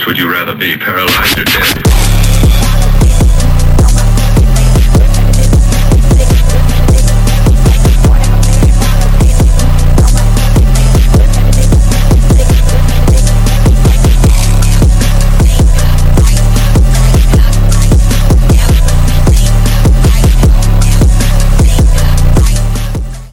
Which would you rather be, paralyzed or dead?